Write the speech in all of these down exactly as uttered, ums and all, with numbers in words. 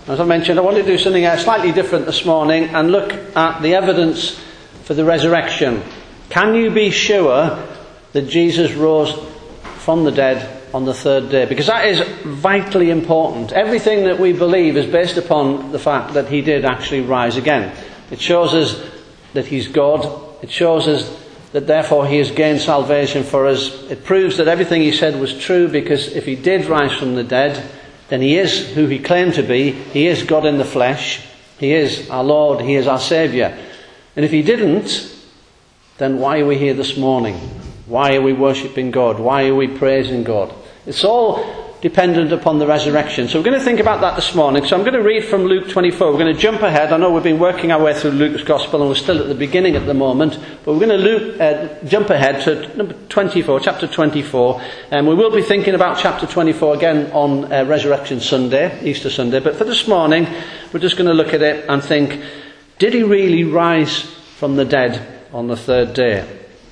As I mentioned, I want to do something uh, slightly different this morning and look at the evidence for the resurrection. Can you be sure that Jesus rose from the dead on the third day? Because that is vitally important. Everything that we believe is based upon the fact that he did actually rise again. It shows us that he's God. It shows us that therefore he has gained salvation for us. It proves that everything he said was true, because if he did rise from the dead, then he is who he claimed to be. He is God in the flesh. He is our Lord. He is our Saviour. And if he didn't, then why are we here this morning? Why are we worshipping God? Why are we praising God? It's all dependent upon the resurrection. So we're going to think about that this morning. So I'm going to read from Luke twenty-four. We're going to jump ahead. I know we've been working our way through Luke's Gospel and we're still at the beginning at the moment. But we're going to Luke, uh, jump ahead to number twenty-four, chapter twenty-four. And we will be thinking about chapter twenty-four again on uh, Resurrection Sunday, Easter Sunday. But for this morning, we're just going to look at it and think, did he really rise from the dead on the third day?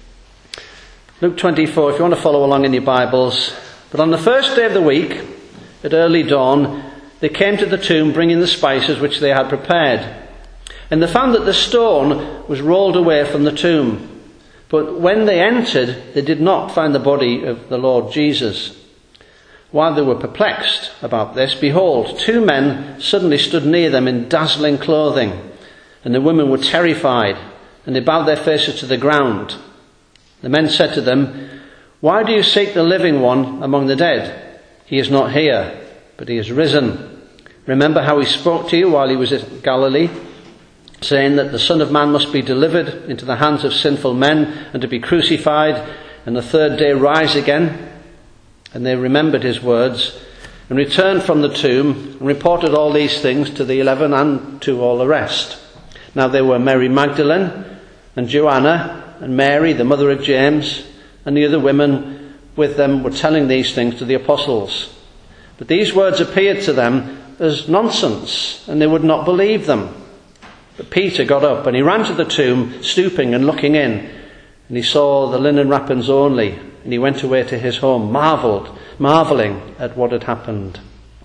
Luke twenty-four, if you want to follow along in your Bibles. But on the first day of the week, at early dawn, they came to the tomb bringing the spices which they had prepared. And they found that the stone was rolled away from the tomb. But when they entered, they did not find the body of the Lord Jesus. While they were perplexed about this, behold, two men suddenly stood near them in dazzling clothing. And the women were terrified, and they bowed their faces to the ground. The men said to them, "Why do you seek the living one among the dead? He is not here, but he is risen. Remember how he spoke to you while he was in Galilee, saying that the Son of Man must be delivered into the hands of sinful men and to be crucified, and the third day rise again." And they remembered his words and returned from the tomb and reported all these things to the eleven and to all the rest. Now there were Mary Magdalene and Joanna and Mary, the mother of James, and the other women with them were telling these things to the apostles. But these words appeared to them as nonsense, and they would not believe them. But Peter got up, and he ran to the tomb, stooping and looking in. And he saw the linen wrappings only, and he went away to his home, marvelled, marvelling at what had happened.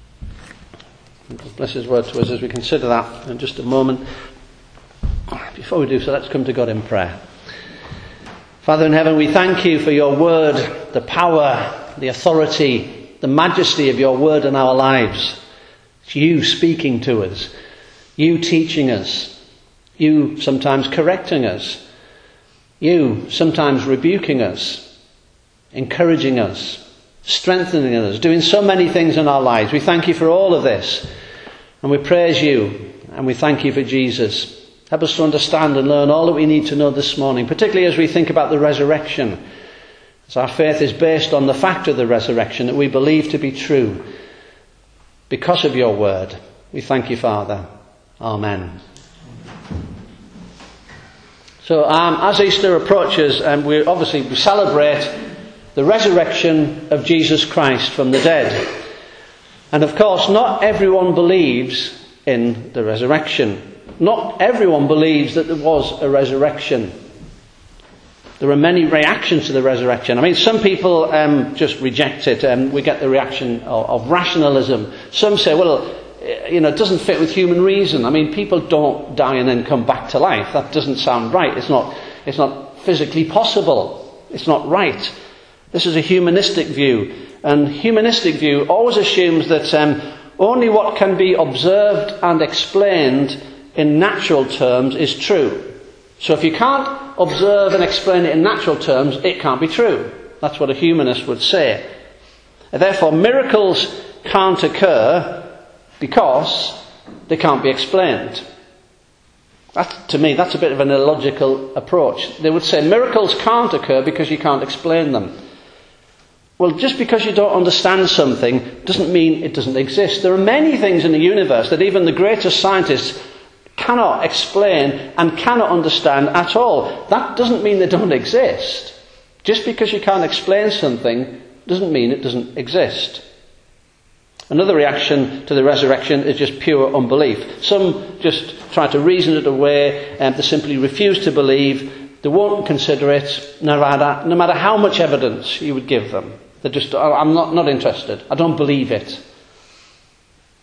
Bless his word to us as we consider that in just a moment. Before we do so, let's come to God in prayer. Father in heaven, we thank you for your word, the power, the authority, the majesty of your word in our lives. It's you speaking to us, you teaching us, you sometimes correcting us, you sometimes rebuking us, encouraging us, strengthening us, doing so many things in our lives. We thank you for all of this, and we praise you, and we thank you for Jesus. Help us to understand and learn all that we need to know this morning, particularly as we think about the resurrection. As our faith is based on the fact of the resurrection that we believe to be true because of your word. We thank you, Father. Amen. So um, as Easter approaches, um, we obviously we celebrate the resurrection of Jesus Christ from the dead. And of course, not everyone believes in the resurrection. Not everyone believes that there was a resurrection. There are many reactions to the resurrection. I mean, some people um, just reject it, and we get the reaction of, of rationalism. Some say, well, you know, it doesn't fit with human reason. I mean, people don't die and then come back to life. That doesn't sound right. It's not, it's not physically possible. It's not right. This is a humanistic view. And humanistic view always assumes that um, only what can be observed and explained in natural terms is true. So if you can't observe and explain it in natural terms, it can't be true. That's what a humanist would say. And therefore, miracles can't occur because they can't be explained. That, to me, that's a bit of an illogical approach. They would say miracles can't occur because you can't explain them. Well, just because you don't understand something doesn't mean it doesn't exist. There are many things in the universe that even the greatest scientists cannot explain and cannot understand at all. That doesn't mean they don't exist. Just because you can't explain something doesn't mean it doesn't exist. Another reaction to the resurrection is just pure unbelief. Some just try to reason it away and they simply refuse to believe. They won't consider it, no matter, no matter how much evidence you would give them. They're just, I'm not, not interested. I don't believe it.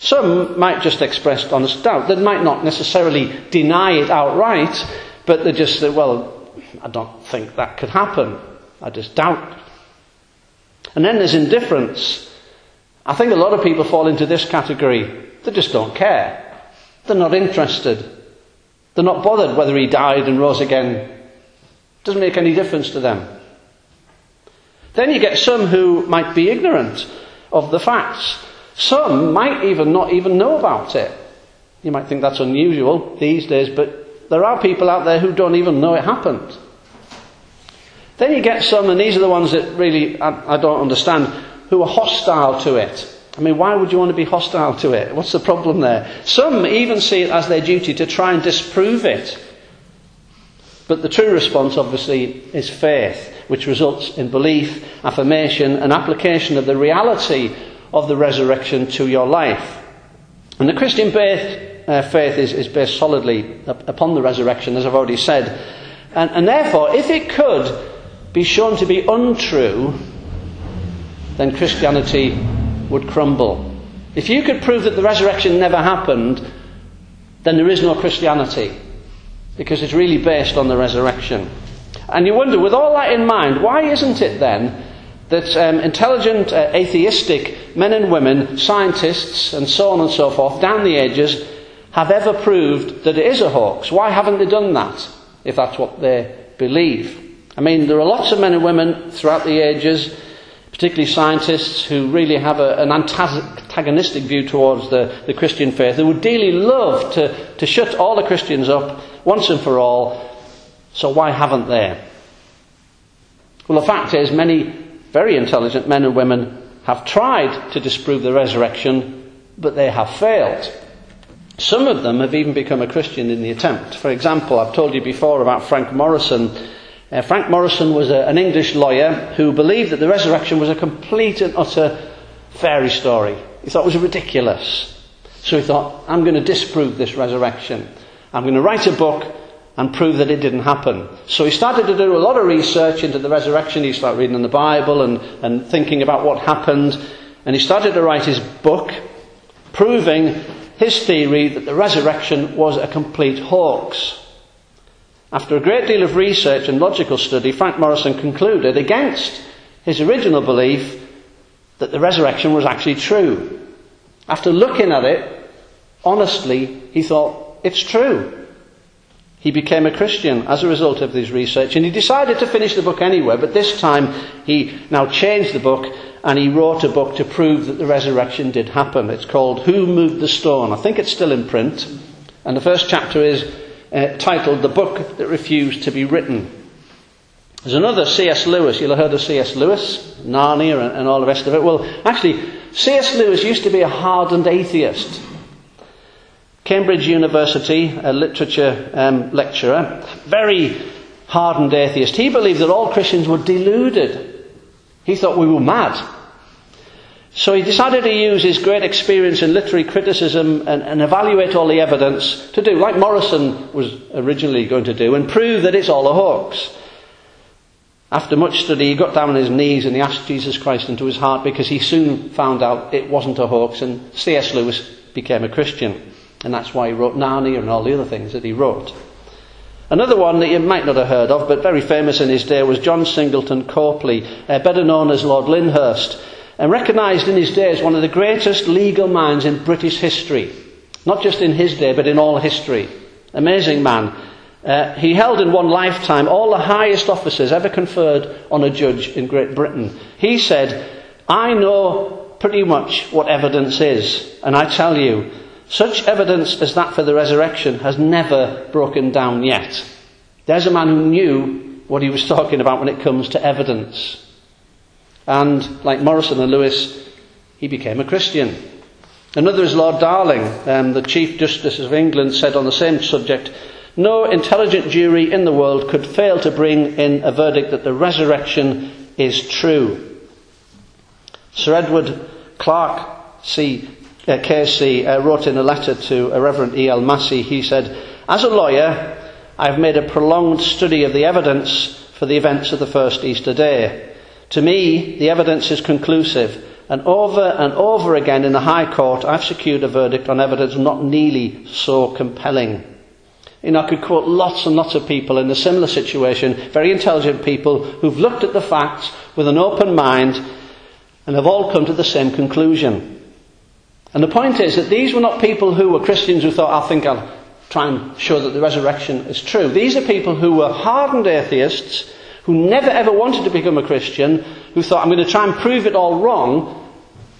Some might just express honest doubt. They might not necessarily deny it outright, but they just say, well, I don't think that could happen. I just doubt. And then there's indifference. I think a lot of people fall into this category. They just don't care. They're not interested. They're not bothered whether he died and rose again. It doesn't make any difference to them. Then you get some who might be ignorant of the facts. Some might even not even know about it. You might think that's unusual these days, but there are people out there who don't even know it happened. Then you get some, and these are the ones that really I, I don't understand, who are hostile to it. I mean, why would you want to be hostile to it? What's the problem there? Some even see it as their duty to try and disprove it. But the true response, obviously, is faith, which results in belief, affirmation, and application of the reality of the resurrection to your life. And the Christian faith, uh, faith is, is based solidly upon the resurrection, as I've already said. And, and therefore, if it could be shown to be untrue, then Christianity would crumble. If you could prove that the resurrection never happened, then there is no Christianity, because it's really based on the resurrection. And you wonder, with all that in mind, why isn't it then that um, intelligent, uh, atheistic men and women, scientists and so on and so forth, down the ages, have ever proved that it is a hoax? Why haven't they done that, if that's what they believe? I mean, there are lots of men and women throughout the ages, particularly scientists, who really have a, an antagonistic view towards the, the Christian faith. They would dearly love to, to shut all the Christians up once and for all. So why haven't they? Well, the fact is, many very intelligent men and women have tried to disprove the resurrection, but they have failed. Some of them have even become a Christian in the attempt. For example, I've told you before about Frank Morison. Uh, Frank Morison was a, an English lawyer who believed that the resurrection was a complete and utter fairy story. He thought it was ridiculous. So he thought, I'm going to disprove this resurrection. I'm going to write a book and prove that it didn't happen. So he started to do a lot of research into the resurrection. He started reading in the Bible and, and thinking about what happened. And he started to write his book, proving his theory that the resurrection was a complete hoax. After a great deal of research and logical study, Frank Morison concluded, against his original belief, that the resurrection was actually true. After looking at it, honestly, he thought, it's true. He became a Christian as a result of this research, and he decided to finish the book anyway, but this time he now changed the book, and he wrote a book to prove that the resurrection did happen. It's called Who Moved the Stone? I think it's still in print, and the first chapter is Uh, titled The Book That Refused to Be Written. There's another, C S Lewis. You'll have heard of C S Lewis, Narnia and, and all the rest of it. Well, actually, C S Lewis used to be a hardened atheist. Cambridge University, a literature um, lecturer, very hardened atheist. He believed that all Christians were deluded. He thought we were mad. So he decided to use his great experience in literary criticism and, and evaluate all the evidence to do, like Morison was originally going to do, and prove that it's all a hoax. After much study, he got down on his knees and he asked Jesus Christ into his heart, because he soon found out it wasn't a hoax, and C S Lewis became a Christian. And that's why he wrote Narnia and all the other things that he wrote. Another one that you might not have heard of, but very famous in his day, was John Singleton Copley, uh, better known as Lord Lyndhurst, and recognised in his day as one of the greatest legal minds in British history. Not just in his day, but in all history. Amazing man. Uh, he held in one lifetime all the highest offices ever conferred on a judge in Great Britain. He said, I know pretty much what evidence is, and I tell you, such evidence as that for the resurrection has never broken down yet. There's a man who knew what he was talking about when it comes to evidence. And like Morison and Lewis, he became a Christian. Another is Lord Darling, um, the Chief Justice of England, said on the same subject, no intelligent jury in the world could fail to bring in a verdict that the resurrection is true. Sir Edward Clark C, uh, K C uh, wrote in a letter to uh, Reverend E L Massey, he said, as a lawyer, I've made a prolonged study of the evidence for the events of the first Easter day. To me, the evidence is conclusive. And over and over again in the High Court, I've secured a verdict on evidence not nearly so compelling. You know, I could quote lots and lots of people in a similar situation, very intelligent people who've looked at the facts with an open mind and have all come to the same conclusion. And the point is that these were not people who were Christians who thought, I think I'll try and show that the resurrection is true. These are people who were hardened atheists, who never ever wanted to become a Christian, who thought, I'm going to try and prove it all wrong,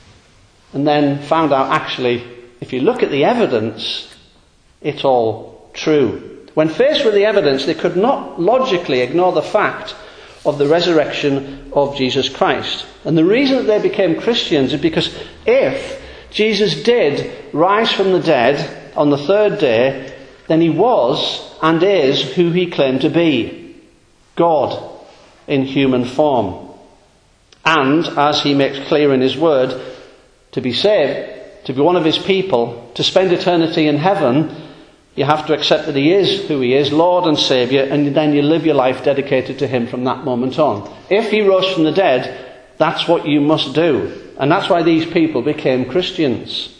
and then found out, actually, if you look at the evidence, it's all true. When faced with the evidence, they could not logically ignore the fact of the resurrection of Jesus Christ. And the reason that they became Christians is because if Jesus did rise from the dead on the third day, then he was and is who he claimed to be, God in human form. And, as he makes clear in his word, to be saved, to be one of his people, to spend eternity in heaven, you have to accept that he is who he is, Lord and Saviour, and then you live your life dedicated to him from that moment on. If he rose from the dead, that's what you must do. And that's why these people became Christians.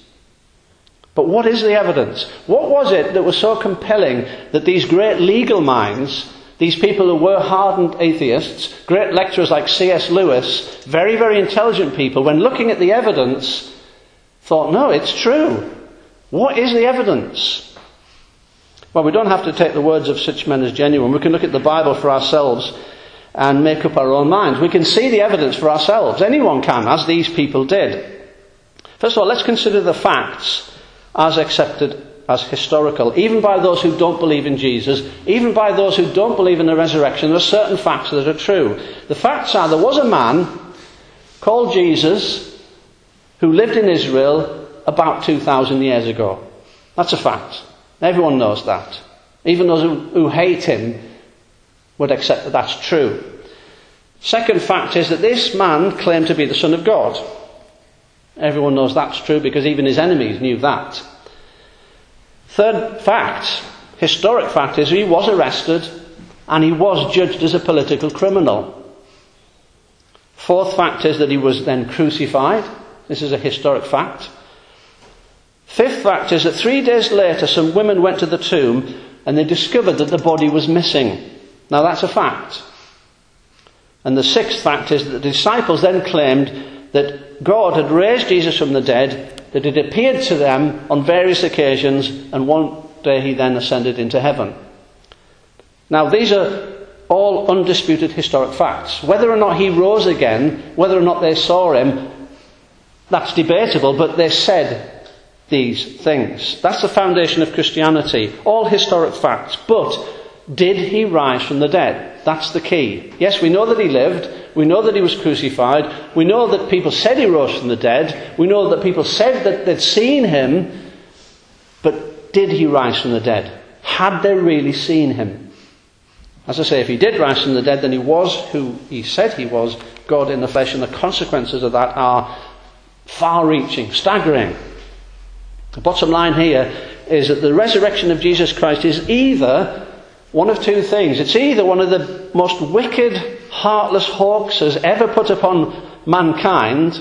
But what is the evidence? What was it that was so compelling that these great legal minds, these people who were hardened atheists, great lecturers like C S Lewis, very, very intelligent people, when looking at the evidence, thought, no, it's true. What is the evidence? Well, we don't have to take the words of such men as genuine. We can look at the Bible for ourselves and make up our own minds. We can see the evidence for ourselves. Anyone can, as these people did. First of all, let's consider the facts as accepted as historical. Even by those who don't believe in Jesus, even by those who don't believe in the resurrection, there are certain facts that are true. The facts are, there was a man called Jesus who lived in Israel about two thousand years ago. That's a fact. Everyone knows that. Even those who, who hate him would accept that that's true. Second fact is that this man claimed to be the Son of God. Everyone knows that's true because even his enemies knew that. Third fact, historic fact, is he was arrested and he was judged as a political criminal. Fourth fact is that he was then crucified. This is a historic fact. Fifth fact is that three days later some women went to the tomb and they discovered that the body was missing. Now that's a fact. And the sixth fact is that the disciples then claimed that God had raised Jesus from the dead, that it appeared to them on various occasions, and one day he then ascended into heaven. Now these are all undisputed historic facts. Whether or not he rose again, whether or not they saw him, that's debatable, but they said these things. That's the foundation of Christianity. All historic facts. But did he rise from the dead? That's the key. Yes, we know that he lived. We know that he was crucified. We know that people said he rose from the dead. We know that people said that they'd seen him. But did he rise from the dead? Had they really seen him? As I say, if he did rise from the dead, then he was who he said he was, God in the flesh, and the consequences of that are far-reaching, staggering. The bottom line here is that the resurrection of Jesus Christ is either one of two things. It's either one of the most wicked, heartless hoaxes ever put upon mankind,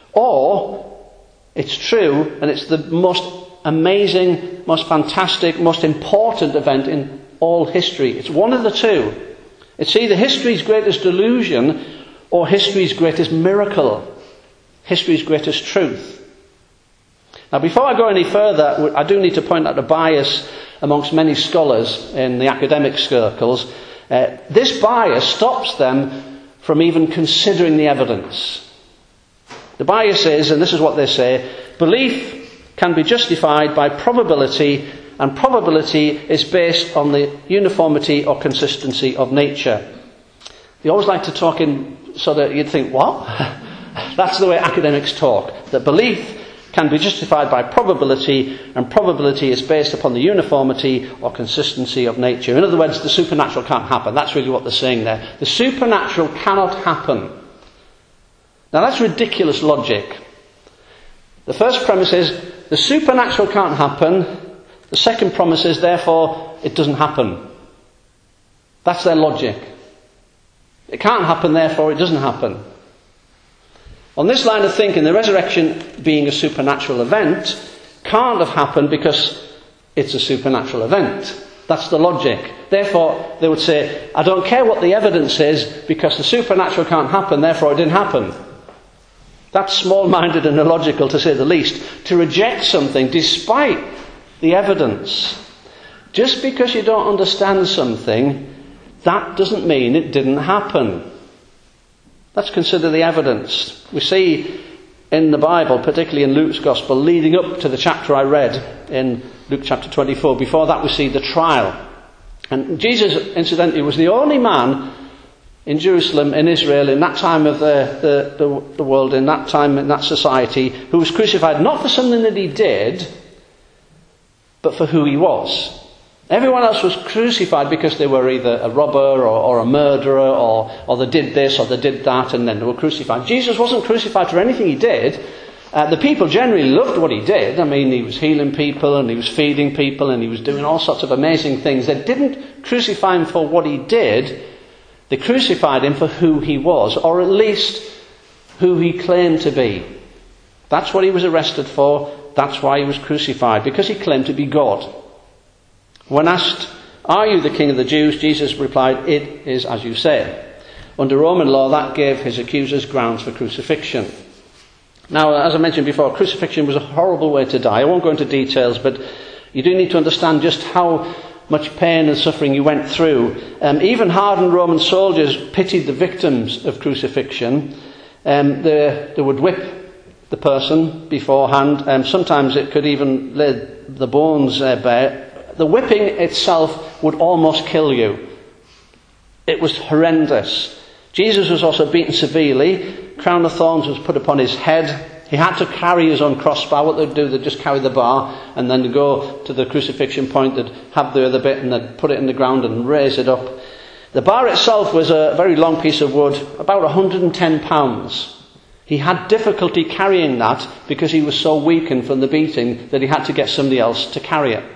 or it's true and it's the most amazing, most fantastic, most important event in all history. It's one of the two. It's either history's greatest delusion or history's greatest miracle, history's greatest truth. Now, before I go any further, I do need to point out a bias amongst many scholars in the academic circles. Uh, this bias stops them from even considering the evidence. The bias is, and this is what they say, belief can be justified by probability, and probability is based on the uniformity or consistency of nature. They always like to talk in so that you'd think, what? That's the way academics talk. That belief can be justified by probability, and probability is based upon the uniformity or consistency of nature. In other words, the supernatural can't happen. That's really what they're saying there. The supernatural cannot happen. Now that's ridiculous logic. The first premise is the supernatural can't happen. The second premise is therefore it doesn't happen. That's their logic. It can't happen, therefore it doesn't happen. On this line of thinking, the resurrection being a supernatural event can't have happened because it's a supernatural event. That's the logic. Therefore, they would say, I don't care what the evidence is, because the supernatural can't happen, therefore it didn't happen. That's small-minded and illogical, to say the least, to reject something despite the evidence. Just because you don't understand something, that doesn't mean it didn't happen. Let's consider the evidence. We see in the Bible, particularly in Luke's Gospel, leading up to the chapter I read in Luke chapter twenty-four. Before that we see the trial. And Jesus, incidentally, was the only man in Jerusalem, in Israel, in that time of the, the, the, the world, in that time, in that society, who was crucified not for something that he did, but for who he was. Everyone else was crucified because they were either a robber or, or a murderer, or, or they did this or they did that, and then they were crucified. Jesus wasn't crucified for anything he did. Uh, the people generally loved what he did. I mean, he was healing people and he was feeding people and he was doing all sorts of amazing things. They didn't crucify him for what he did. They crucified him for who he was, or at least who he claimed to be. That's what he was arrested for. That's why he was crucified, because he claimed to be God. When asked, "Are you the King of the Jews?" Jesus replied, "It is as you say." Under Roman law, that gave his accusers grounds for crucifixion. Now, as I mentioned before, crucifixion was a horrible way to die. I won't go into details, but you do need to understand just how much pain and suffering you went through. Um, even hardened Roman soldiers pitied the victims of crucifixion. Um, they, they would whip the person beforehand. Um, sometimes it could even lay the bones uh, bare. The whipping itself would almost kill you. It was horrendous. Jesus was also beaten severely. Crown of thorns was put upon his head. He had to carry his own crossbar. What they'd do, they'd just carry the bar and then go to the crucifixion point. They'd have the other bit and they'd put it in the ground and raise it up. The bar itself was a very long piece of wood, about one hundred and ten pounds. He had difficulty carrying that because he was so weakened from the beating that he had to get somebody else to carry it.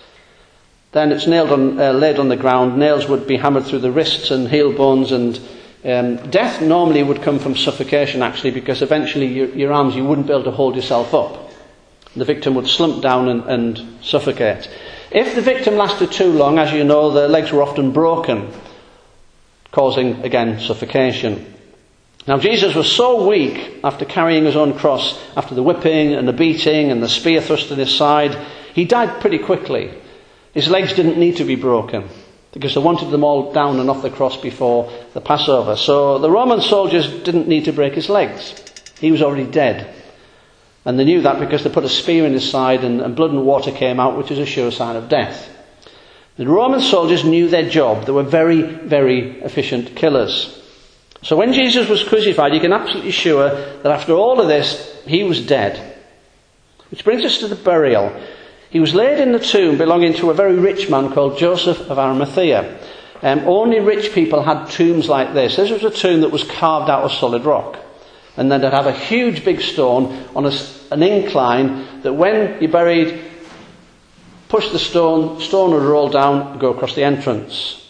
Then it's nailed on, uh, laid on the ground. Nails would be hammered through the wrists and heel bones, and um, death normally would come from suffocation, actually, because eventually your, your arms, you wouldn't be able to hold yourself up. The victim would slump down and, and suffocate. If the victim lasted too long, as you know, the legs were often broken, causing, again, suffocation. Now, Jesus was so weak after carrying his own cross, after the whipping and the beating and the spear thrust in his side, he died pretty quickly. His legs didn't need to be broken because they wanted them all down and off the cross before the Passover. So the Roman soldiers didn't need to break his legs. He was already dead. And they knew that because they put a spear in his side and, and blood and water came out, which is a sure sign of death. The Roman soldiers knew their job. They were very, very efficient killers. So when Jesus was crucified, you can absolutely be sure that after all of this, he was dead. Which brings us to the burial. He was laid in the tomb belonging to a very rich man called Joseph of Arimathea. Um, only rich people had tombs like this. This was a tomb that was carved out of solid rock. And then they'd have a huge big stone on a, an incline that when you buried, push the stone, stone would roll down and go across the entrance.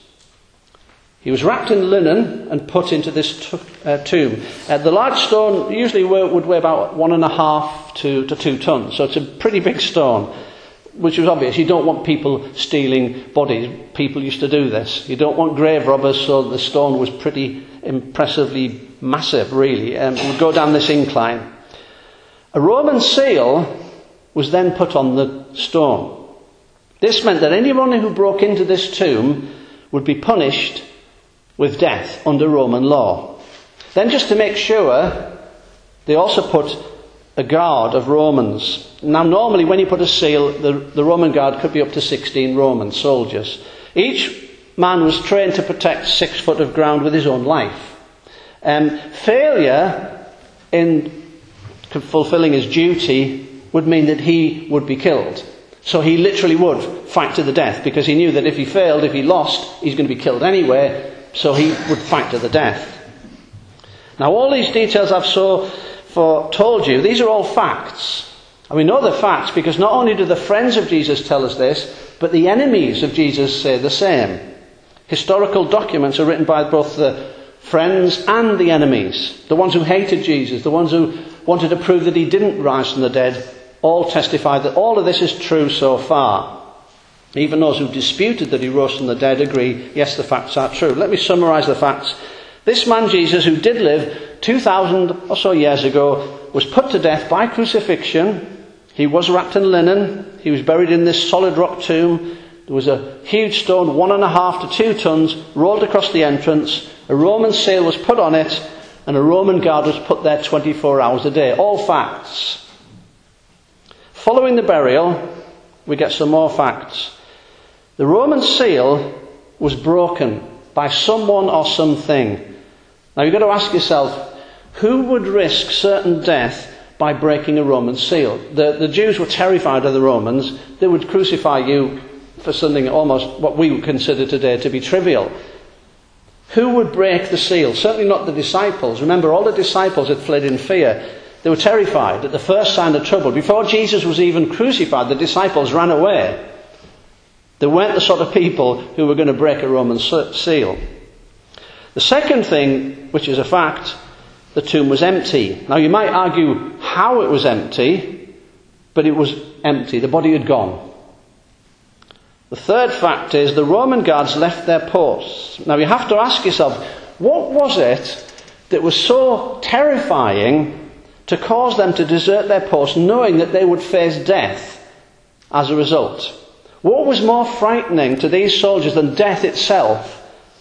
He was wrapped in linen and put into this t- uh, tomb. Uh, the large stone usually would weigh about one and a half to, to two tons. So it's a pretty big stone. Which was obvious. You don't want people stealing bodies. People used to do this. You don't want grave robbers, so the stone was pretty impressively massive, really. Um, it would go down this incline. A Roman seal was then put on the stone. This meant that anyone who broke into this tomb would be punished with death under Roman law. Then, just to make sure, they also put a guard of Romans. Now, normally when you put a seal, the, the Roman guard could be up to sixteen Roman soldiers. Each man was trained to protect six foot of ground with his own life. Um, failure in fulfilling his duty would mean that he would be killed. So he literally would fight to the death, because he knew that if he failed, if he lost, he's going to be killed anyway. So he would fight to the death. Now, all these details I've so For told you, these are all facts. And we know they're facts because not only do the friends of Jesus tell us this, but the enemies of Jesus say the same. Historical documents are written by both the friends and the enemies, the ones who hated Jesus, the ones who wanted to prove that he didn't rise from the dead, all testify that all of this is true so far. Even those who disputed that he rose from the dead agree, yes, the facts are true. Let me summarise the facts. This man Jesus, who did live two thousand or so years ago, was put to death by crucifixion. He was wrapped in linen. He was buried in this solid rock tomb. There was a huge stone, one and a half to two tons, rolled across the entrance. A Roman seal was put on it, and a Roman guard was put there twenty-four hours a day. All facts. Following the burial, we get some more facts. The Roman seal was broken by someone or something. Now you've got to ask yourself, who would risk certain death by breaking a Roman seal? The, the Jews were terrified of the Romans. They would crucify you for something almost what we would consider today to be trivial. Who would break the seal? Certainly not the disciples. Remember, all the disciples had fled in fear. They were terrified at the first sign of trouble. Before Jesus was even crucified, the disciples ran away. They weren't the sort of people who were going to break a Roman seal. The second thing, which is a fact, the tomb was empty. Now you might argue how it was empty, but it was empty. The body had gone. The third fact is the Roman guards left their posts. Now you have to ask yourself, what was it that was so terrifying to cause them to desert their posts knowing that they would face death as a result? What was more frightening to these soldiers than death itself?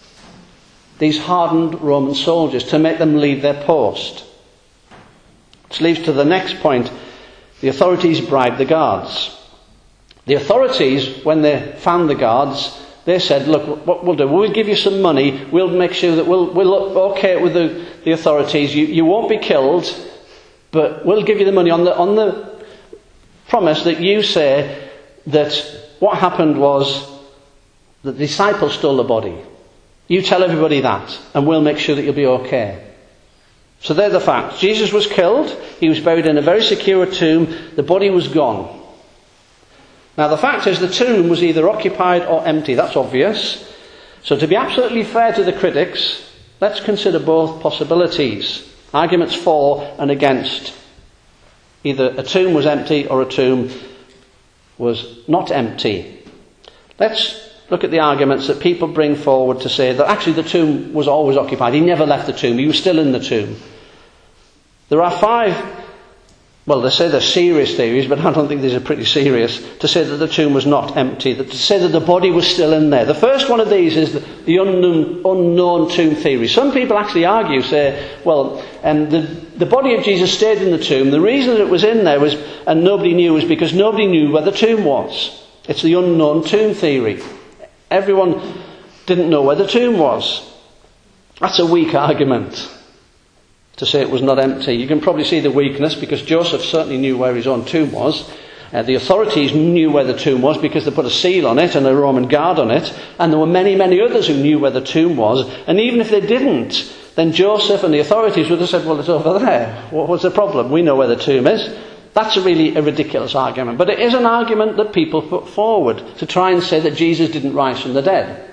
These hardened Roman soldiers, to make them leave their post. Which leads to the next point. The authorities bribed the guards. The authorities, when they found the guards, they said, look, what we'll do, we'll give you some money, we'll make sure that we'll, we'll okay it with the, the authorities, you, you won't be killed, but we'll give you the money on the, on the promise that you say that what happened was that the disciples stole the body. You tell everybody that, and we'll make sure that you'll be okay. So they're the facts. Jesus was killed, he was buried in a very secure tomb, the body was gone. Now the fact is the tomb was either occupied or empty, that's obvious. So to be absolutely fair to the critics, let's consider both possibilities. Arguments for and against. Either a tomb was empty or a tomb was not empty. Let's look at the arguments that people bring forward to say that actually the tomb was always occupied. He never left the tomb, he was still in the tomb. There are five, well, they say they're serious theories, but I don't think these are pretty serious, to say that the tomb was not empty, that to say that the body was still in there. The first one of these is the, the unknown, unknown tomb theory. Some people actually argue, say, well, um, the, the body of Jesus stayed in the tomb. The reason that it was in there was, and nobody knew, was because nobody knew where the tomb was. It's the unknown tomb theory. Everyone didn't know where the tomb was. That's a weak argument to say it was not empty. You can probably see the weakness because Joseph certainly knew where his own tomb was. Uh, the authorities knew where the tomb was because they put a seal on it and a Roman guard on it. And there were many, many others who knew where the tomb was. And even if they didn't, then Joseph and the authorities would have said, well, it's over there. What was the problem? We know where the tomb is. That's a really a ridiculous argument. But it is an argument that people put forward to try and say that Jesus didn't rise from the dead.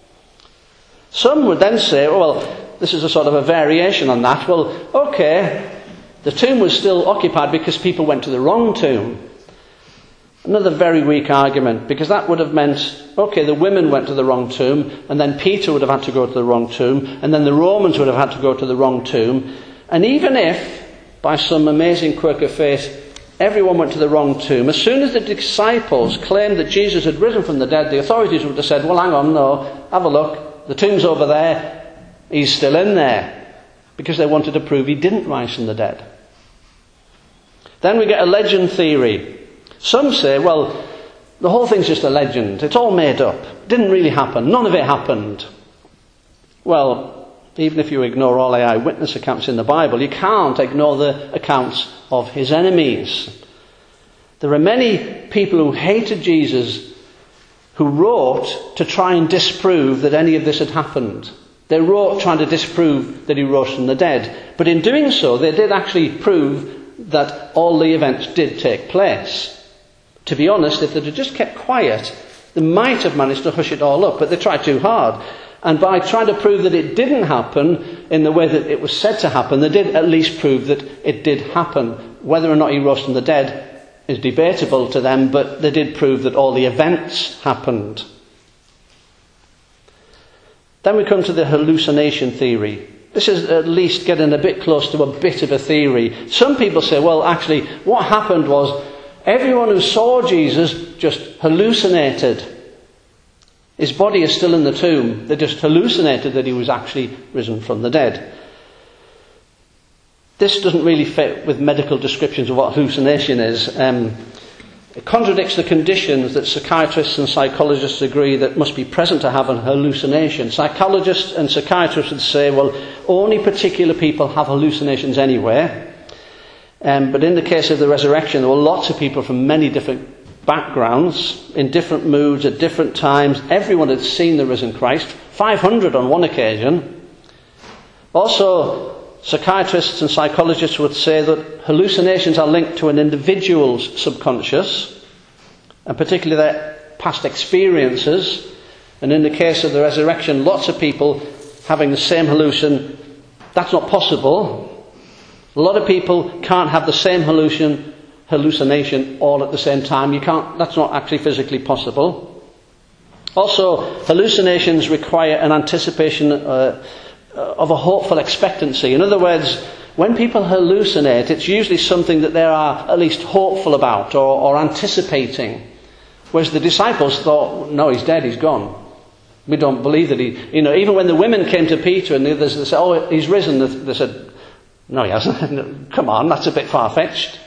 Some would then say, well, this is a sort of a variation on that. Well, okay, the tomb was still occupied because people went to the wrong tomb. Another very weak argument, because that would have meant, okay, the women went to the wrong tomb, and then Peter would have had to go to the wrong tomb, and then the Romans would have had to go to the wrong tomb. And even if, by some amazing quirk of fate, everyone went to the wrong tomb, as soon as the disciples claimed that Jesus had risen from the dead, the authorities would have said, well, hang on, no, have a look, the tomb's over there, he's still in there, because they wanted to prove he didn't rise from the dead. Then we get a legend theory. Some say, well, the whole thing's just a legend, it's all made up, it didn't really happen, none of it happened. Well, even if you ignore all the eyewitness accounts in the Bible, you can't ignore the accounts of his enemies. There are many people who hated Jesus who wrote to try and disprove that any of this had happened. They wrote trying to disprove that he rose from the dead. But in doing so, they did actually prove that all the events did take place. To be honest, if they'd have just kept quiet, they might have managed to hush it all up, but they tried too hard. And by trying to prove that it didn't happen, in the way that it was said to happen, they did at least prove that it did happen. Whether or not he rose from the dead is debatable to them, but they did prove that all the events happened. Then we come to the hallucination theory. This is at least getting a bit close to a bit of a theory. Some people say, well, actually, what happened was everyone who saw Jesus just hallucinated. His body is still in the tomb. They just hallucinated that he was actually risen from the dead. This doesn't really fit with medical descriptions of what hallucination is. Um, it contradicts the conditions that psychiatrists and psychologists agree that must be present to have a hallucination. Psychologists and psychiatrists would say, well, only particular people have hallucinations anyway. Um, but in the case of the resurrection, there were lots of people from many different backgrounds, in different moods, at different times. Everyone had seen the risen Christ. five hundred on one occasion. Also, psychiatrists and psychologists would say that hallucinations are linked to an individual's subconscious, and particularly their past experiences. And in the case of the resurrection, lots of people having the same hallucination, that's not possible. A lot of people can't have the same hallucination hallucination all at the same time. You can't, that's not actually physically possible. Also, hallucinations require an anticipation uh, of a hopeful expectancy. In other words, when people hallucinate, it's usually something that they are at least hopeful about or, or anticipating. Whereas the disciples thought, no, he's dead, he's gone. We don't believe that he, you know, even when the women came to Peter and the others, they said, oh, he's risen. They said, no, he hasn't. Come on, that's a bit far-fetched.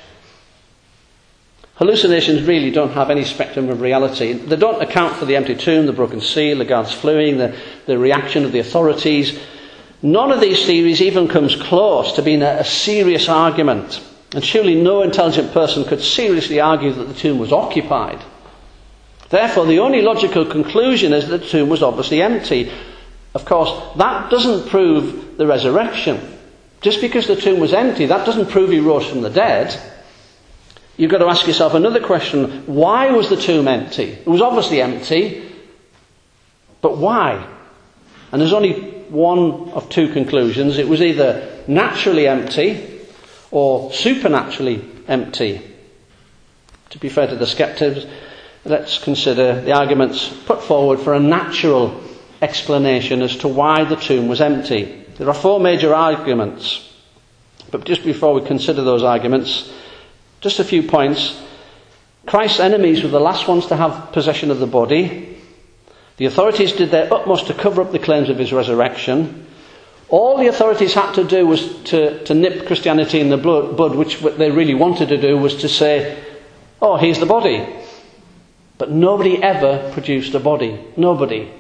Hallucinations really don't have any spectrum of reality. They don't account for the empty tomb, the broken seal, the guards fleeing, the, the reaction of the authorities. None of these theories even comes close to being a, a serious argument. And surely no intelligent person could seriously argue that the tomb was occupied. Therefore, the only logical conclusion is that the tomb was obviously empty. Of course, that doesn't prove the resurrection. Just because the tomb was empty, that doesn't prove he rose from the dead. You've got to ask yourself another question. Why was the tomb empty? It was obviously empty, but why? And there's only one of two conclusions. It was either naturally empty or supernaturally empty. To be fair to the skeptics, let's consider the arguments put forward for a natural explanation as to why the tomb was empty. There are four major arguments. But just before we consider those arguments, just a few points. Christ's enemies were the last ones to have possession of the body. The authorities did their utmost to cover up the claims of his resurrection. All the authorities had to do was to, to nip Christianity in the bud, which what they really wanted to do was to say, oh, here's the body. But nobody ever produced a body. Nobody.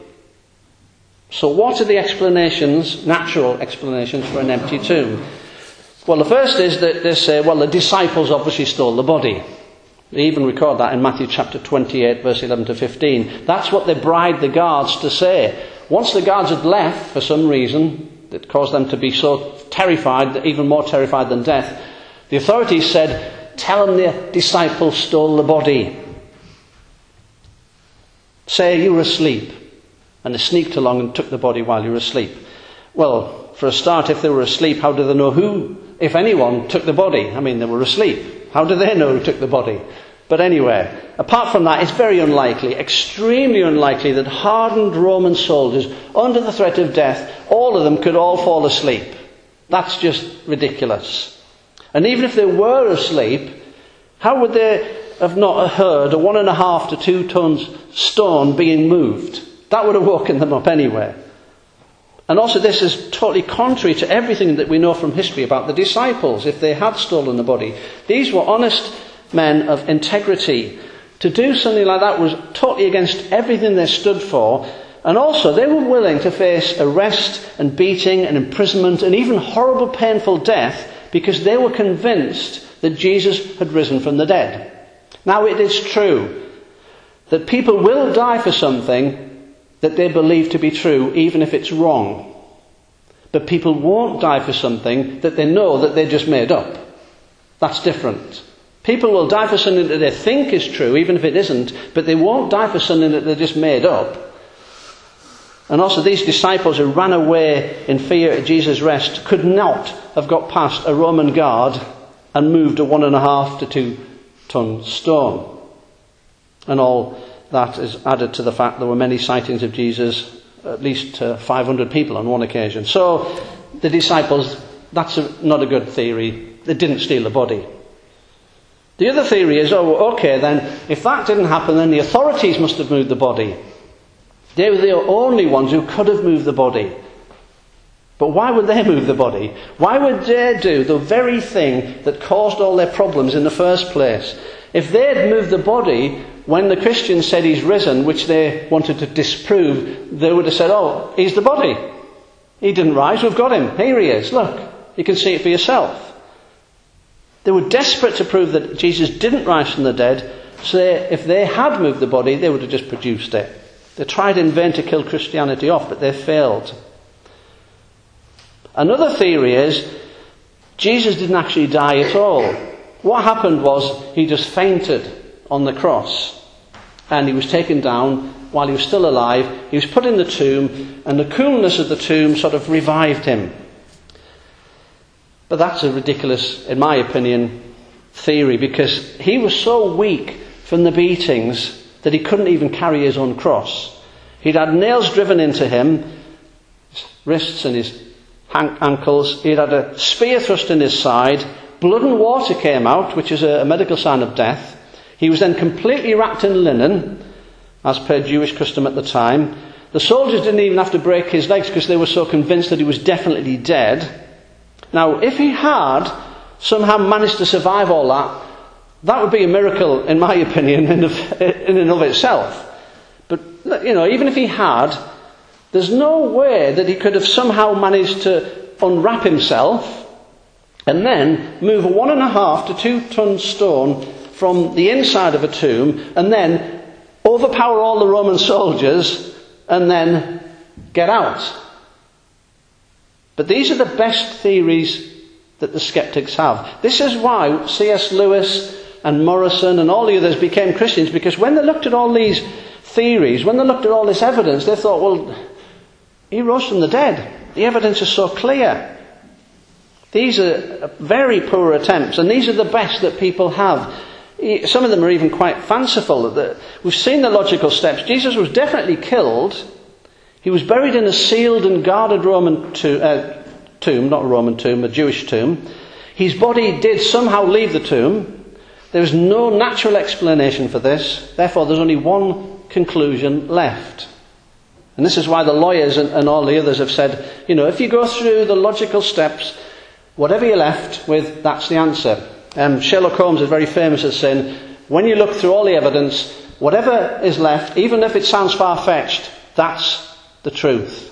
So what are the explanations, natural explanations for an empty tomb? Well, the first is that they say, well, the disciples obviously stole the body. They even record that in Matthew chapter twenty-eight, verse eleven to fifteen. That's what they bribed the guards to say. Once the guards had left, for some reason, that caused them to be so terrified, even more terrified than death, the authorities said, tell them the disciples stole the body. Say you were asleep, and they sneaked along and took the body while you were asleep. Well, for a start, if they were asleep, how do they know who, if anyone, took the body? I mean, they were asleep. How do they know who took the body? But anyway, apart from that, it's very unlikely, extremely unlikely, that hardened Roman soldiers, under the threat of death, all of them could all fall asleep. That's just ridiculous. And even if they were asleep, how would they have not heard a one and a half to two tons stone being moved? That would have woken them up anyway. And also this is totally contrary to everything that we know from history about the disciples, if they had stolen the body. These were honest men of integrity. To do something like that was totally against everything they stood for. And also they were willing to face arrest and beating and imprisonment and even horrible painful death because they were convinced that Jesus had risen from the dead. Now it is true that people will die for something that they believe to be true, even if it's wrong. But people won't die for something that they know that they just made up. That's different. People will die for something that they think is true, even if it isn't, but they won't die for something that they just made up. And also these disciples who ran away in fear at Jesus' rest could not have got past a Roman guard and moved a one and a half to two ton stone. And all that is added to the fact there were many sightings of Jesus, at least uh, five hundred people on one occasion. So the disciples, that's a, not a good theory. They didn't steal the body. The other theory is, oh, okay, then if that didn't happen, then the authorities must have moved the body. They were the only ones who could have moved the body. But why would they move the body? Why would they do the very thing that caused all their problems in the first place? If they had moved the body when the Christians said he's risen, which they wanted to disprove, they would have said, oh, he's the body. He didn't rise, we've got him. Here he is, look. You can see it for yourself. They were desperate to prove that Jesus didn't rise from the dead, so if they had moved the body, they would have just produced it. They tried in vain to kill Christianity off, but they failed. Another theory is Jesus didn't actually die at all. What happened was he just fainted on the cross, and he was taken down while he was still alive. He was put in the tomb, and the coolness of the tomb sort of revived him. But that's a ridiculous, in my opinion, theory, because he was so weak from the beatings that he couldn't even carry his own cross. He'd had nails driven into him, his wrists and his ankles. He'd had a spear thrust in his side. Blood and water came out, which is a medical sign of death. He was then completely wrapped in linen, as per Jewish custom at the time. The soldiers didn't even have to break his legs because they were so convinced that he was definitely dead. Now, if he had somehow managed to survive all that, that would be a miracle, in my opinion, in, of, in and of itself. But, you know, even if he had, there's no way that he could have somehow managed to unwrap himself and then move a one and a half to two ton stone from the inside of a tomb and then overpower all the Roman soldiers and then get out. But these are the best theories that the skeptics have. This is why C S Lewis and Morrison and all the others became Christians, because when they looked at all these theories, when they looked at all this evidence, they thought, well, he rose from the dead. The evidence is so clear. These are very poor attempts, and these are the best that people have. Some of them are even quite fanciful. We've seen the logical steps. Jesus was definitely killed. He was buried in a sealed and guarded Roman to, uh, tomb, not a Roman tomb, a Jewish tomb. His body did somehow leave the tomb. There is no natural explanation for this. Therefore, there's only one conclusion left. And this is why the lawyers and, and all the others have said, you know, if you go through the logical steps, whatever you're left with, that's the answer. Um, Sherlock Holmes is very famous as saying, when you look through all the evidence, whatever is left, even if it sounds far-fetched, that's the truth.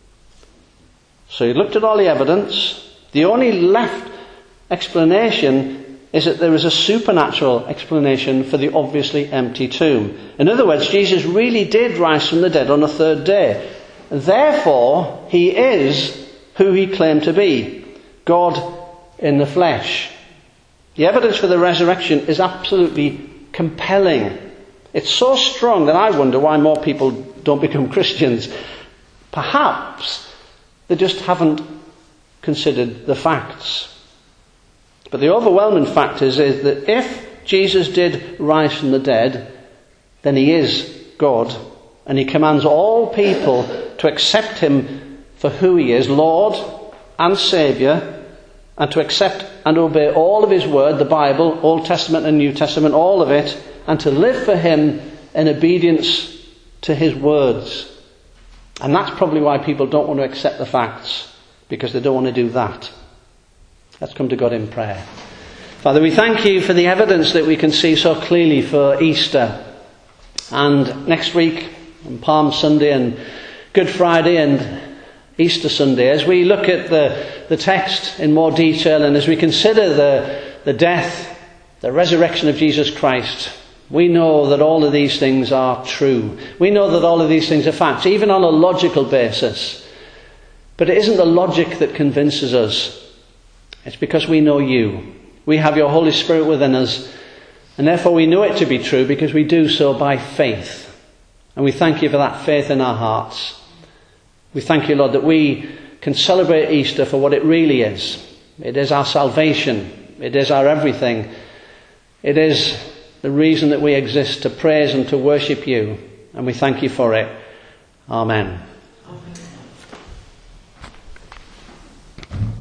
So he looked at all the evidence. The only left explanation is that there is a supernatural explanation for the obviously empty tomb. In other words, Jesus really did rise from the dead on the third day. Therefore, he is who he claimed to be, God in the flesh. The evidence for the resurrection is absolutely compelling. It's so strong that I wonder why more people don't become Christians. Perhaps they just haven't considered the facts. But the overwhelming fact is, is that if Jesus did rise from the dead, then he is God, and he commands all people to accept him for who he is, Lord and Saviour, and to accept and obey all of his word, the Bible, Old Testament and New Testament, all of it, and to live for him in obedience to his words. And that's probably why people don't want to accept the facts, because they don't want to do that. Let's come to God in prayer. Father, we thank you for the evidence that we can see so clearly for Easter. And next week, on Palm Sunday and Good Friday and Easter Sunday, as we look at the, the text in more detail and as we consider the, the death, the resurrection of Jesus Christ, we know that all of these things are true. We know that all of these things are facts, even on a logical basis. But it isn't the logic that convinces us. It's because we know you. We have your Holy Spirit within us, and therefore we know it to be true because we do so by faith. And we thank you for that faith in our hearts. We thank you, Lord, that we can celebrate Easter for what it really is. It is our salvation. It is our everything. It is the reason that we exist, to praise and to worship you. And we thank you for it. Amen. Amen.